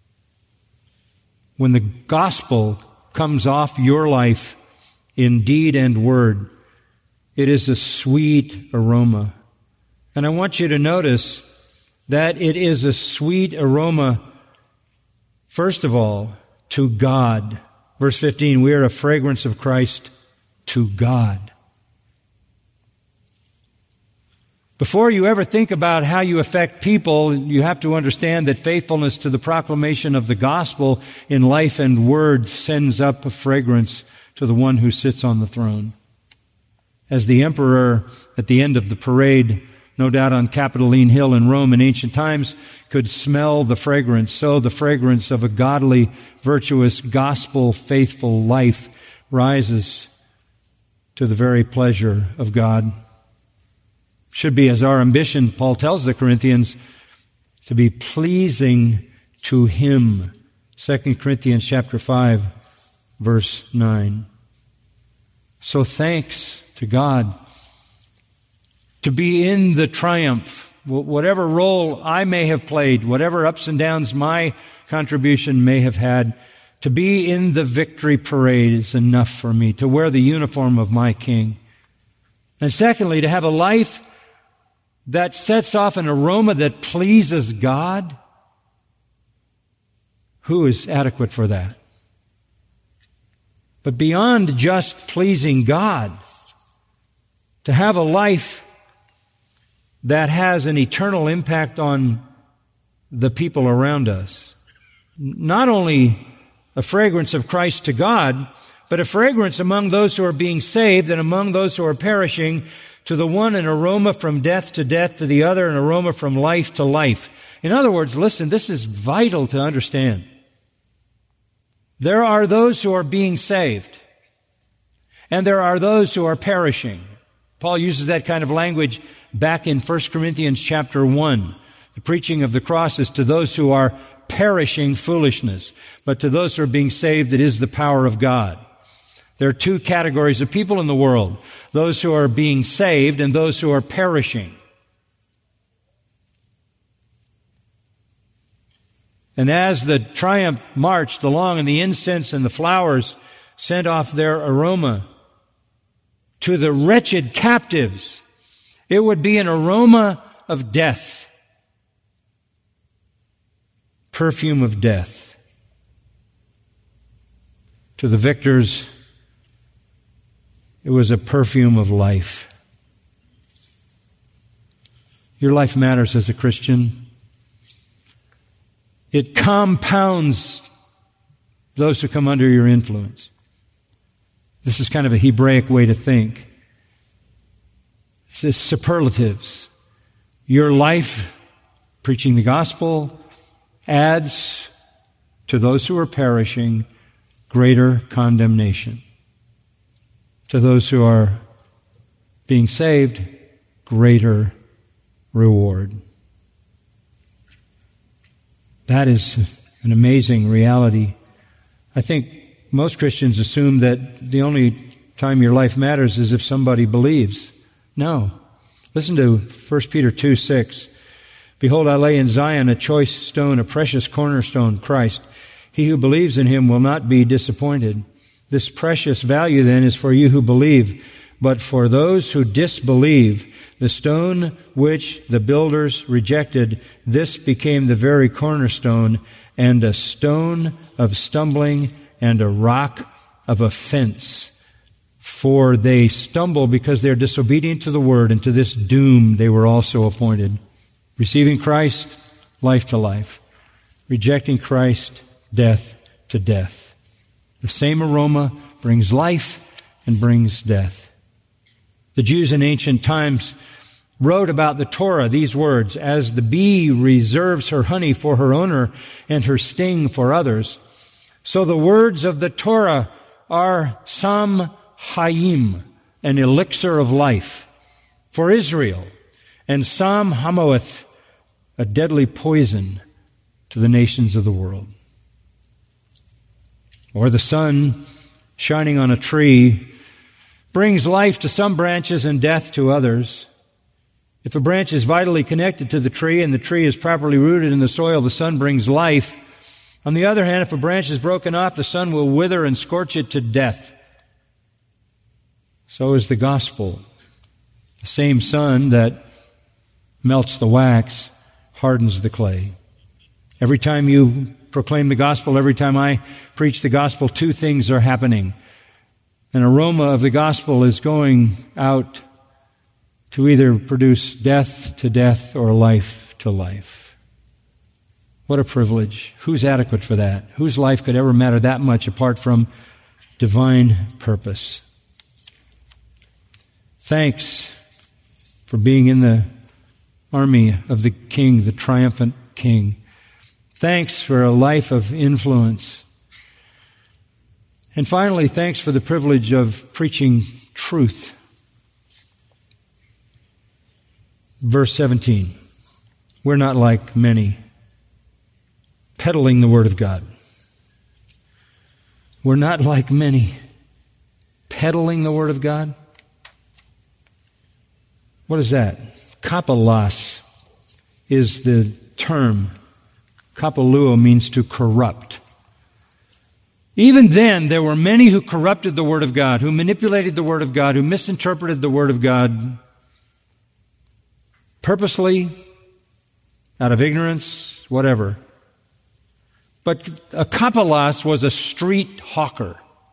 When the gospel comes off your life in deed and word, it is a sweet aroma. And I want you to notice that it is a sweet aroma, first of all, to God. Verse 15, we are a fragrance of Christ to God. Before you ever think about how you affect people, you have to understand that faithfulness to the proclamation of the gospel in life and word sends up a fragrance to the one who sits on the throne. As the emperor at the end of the parade, no doubt on Capitoline Hill in Rome in ancient times, could smell the fragrance, so the fragrance of a godly, virtuous, gospel-faithful life rises to the very pleasure of God. Should be as our ambition, Paul tells the Corinthians, to be pleasing to Him. 2 Corinthians chapter 5, verse 9. So thanks to God. To be in the triumph, whatever role I may have played, whatever ups and downs my contribution may have had, to be in the victory parade is enough for me, to wear the uniform of my King. And secondly, to have a life that sets off an aroma that pleases God. Who is adequate for that? But beyond just pleasing God, to have a life that has an eternal impact on the people around us. Not only a fragrance of Christ to God, but a fragrance among those who are being saved and among those who are perishing. To the one an aroma from death, to the other an aroma from life to life. In other words, listen, this is vital to understand. There are those who are being saved, and there are those who are perishing. Paul uses that kind of language back in 1 Corinthians chapter 1. The preaching of the cross is to those who are perishing foolishness, but to those who are being saved, it is the power of God. There are two categories of people in the world, those who are being saved and those who are perishing. And as the triumph marched along and the incense and the flowers sent off their aroma to the wretched captives, it would be an aroma of death, perfume of death. To the victors, it was a perfume of life. Your life matters as a Christian. It compounds those who come under your influence. This is kind of a Hebraic way to think. This is superlatives. Your life, preaching the gospel, adds to those who are perishing greater condemnation. To those who are being saved, greater reward. That is an amazing reality. I think most Christians assume that the only time your life matters is if somebody believes. No. Listen to 1 Peter 2:6. Behold, I lay in Zion a choice stone, a precious cornerstone, Christ. He who believes in him will not be disappointed. This precious value then is for you who believe. But for those who disbelieve, the stone which the builders rejected, this became the very cornerstone, and a stone of stumbling and a rock of offense. For they stumble because they are disobedient to the word, and to this doom they were also appointed. Receiving Christ, life to life. Rejecting Christ, death to death. The same aroma brings life and brings death. The Jews in ancient times wrote about the Torah these words, as the bee reserves her honey for her owner and her sting for others, so the words of the Torah are Sam Hayim, an elixir of life for Israel, and Sam Hamoeth, a deadly poison to the nations of the world. Or the sun shining on a tree brings life to some branches and death to others. If a branch is vitally connected to the tree and the tree is properly rooted in the soil, the sun brings life. On the other hand, if a branch is broken off, the sun will wither and scorch it to death. So is the gospel. The same sun that melts the wax hardens the clay. Every time you proclaim the gospel, every time I preach the gospel, two things are happening. An aroma of the gospel is going out to either produce death to death or life to life. What a privilege. Who's adequate for that? Whose life could ever matter that much apart from divine purpose? Thanks for being in the army of the King, the triumphant King. Thanks for a life of influence. And finally, thanks for the privilege of preaching truth. Verse 17. We're not like many, peddling the Word of God. We're not like many, peddling the Word of God. What is that? Kapalos is the term. Kapaluo means to corrupt. Even then, there were many who corrupted the Word of God, who manipulated the Word of God, who misinterpreted the Word of God purposely, out of ignorance, whatever. But a kapalos was a street hawker.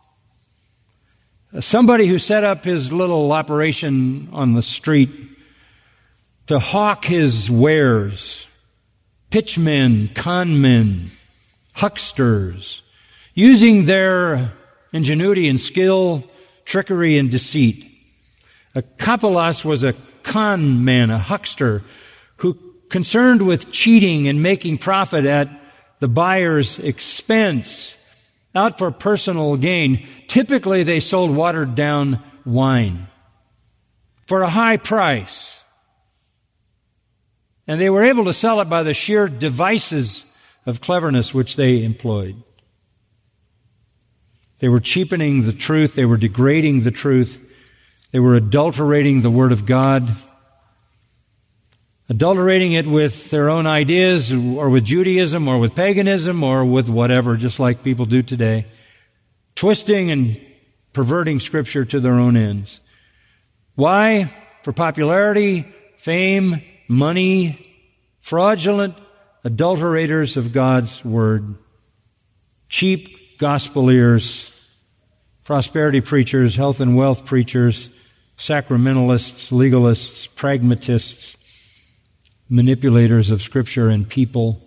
Somebody who set up his little operation on the street to hawk his wares. Pitchmen, conmen, hucksters, using their ingenuity and skill, trickery and deceit. A kapalos was a con man, a huckster, who concerned with cheating and making profit at the buyer's expense, out for personal gain. Typically, they sold watered-down wine for a high price. And they were able to sell it by the sheer devices of cleverness which they employed. They were cheapening the truth. They were degrading the truth. They were adulterating the Word of God. adulterating it with their own ideas or with Judaism or with paganism or with whatever, just like people do today, twisting and perverting Scripture to their own ends. Why? For popularity, fame, money, fraudulent adulterators of God's Word, cheap gospeliers, prosperity preachers, health and wealth preachers, sacramentalists, legalists, pragmatists, manipulators of Scripture and people.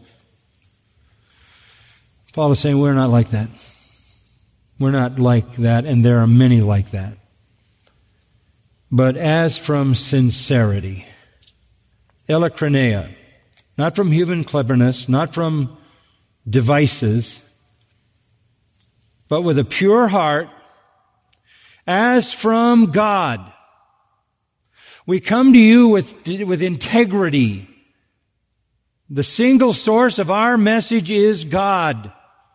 Paul is saying we're not like that. We're not like that, and there are many like that. But as from sincerity, eilokrenea, not from human cleverness, not from devices, but with a pure heart, as from God, we come to you with integrity. The single source of our message is God.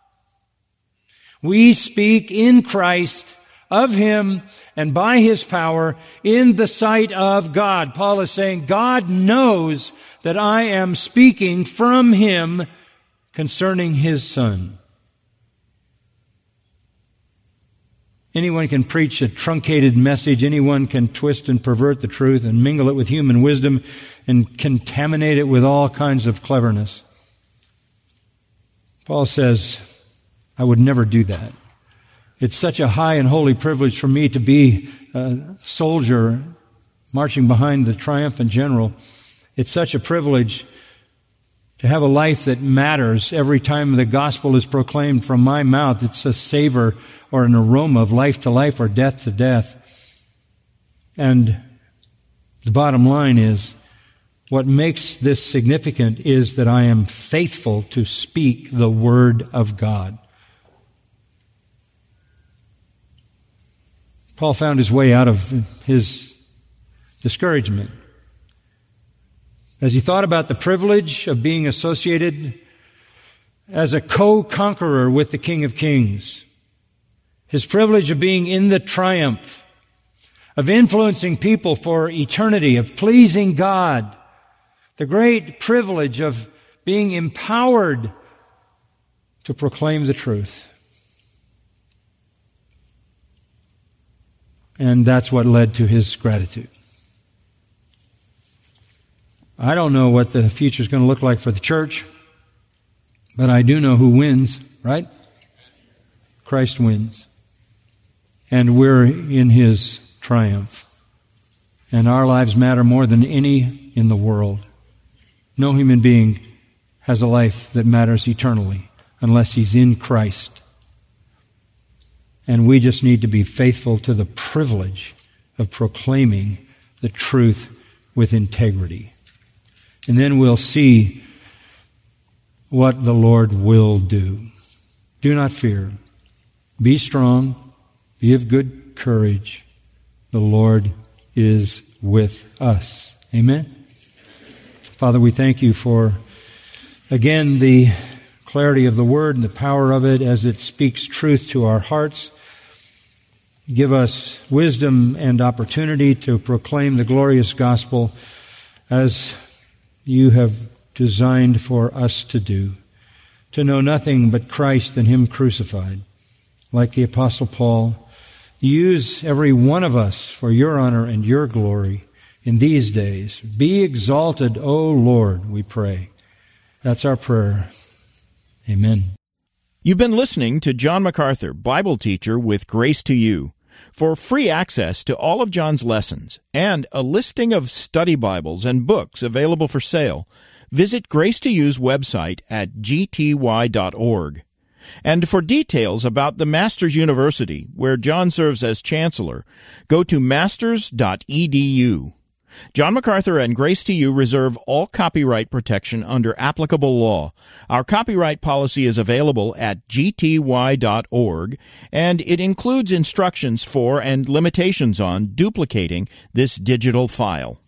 We speak in Christ, of Him, and by His power, in the sight of God. Paul is saying, God knows that I am speaking from Him concerning His Son. Anyone can preach a truncated message. Anyone can twist and pervert the truth and mingle it with human wisdom and contaminate it with all kinds of cleverness. Paul says, I would never do that. It's such a high and holy privilege for me to be a soldier marching behind the triumphant general. It's such a privilege to have a life that matters every time the gospel is proclaimed from my mouth. It's a savor or an aroma of life to life or death to death. And the bottom line is, what makes this significant is that I am faithful to speak the Word of God. Paul found his way out of his discouragement as he thought about the privilege of being associated as a co-conqueror with the King of Kings, his privilege of being in the triumph, of influencing people for eternity, of pleasing God, the great privilege of being empowered to proclaim the truth. And that's what led to his gratitude. I don't know what the future is going to look like for the church, but I do know who wins, right? Christ wins. And we're in His triumph. And our lives matter more than any in the world. No human being has a life that matters eternally unless he's in Christ. And we just need to be faithful to the privilege of proclaiming the truth with integrity. And then we'll see what the Lord will do. Do not fear. Be strong. Be of good courage. The Lord is with us. Amen? Father, we thank you for, again, the clarity of the Word and the power of it as it speaks truth to our hearts. Give us wisdom and opportunity to proclaim the glorious gospel as you have designed for us to do, to know nothing but Christ and Him crucified. Like the Apostle Paul, use every one of us for your honor and your glory in these days. Be exalted, O Lord, we pray. That's our prayer. Amen. You've been listening to John MacArthur, Bible teacher with Grace to You. For free access to all of John's lessons and a listing of study Bibles and books available for sale, visit Grace to You's website at gty.org. And for details about the Masters University, where John serves as chancellor, go to masters.edu. John MacArthur and Grace to You reserve all copyright protection under applicable law. Our copyright policy is available at gty.org, and it includes instructions for and limitations on duplicating this digital file.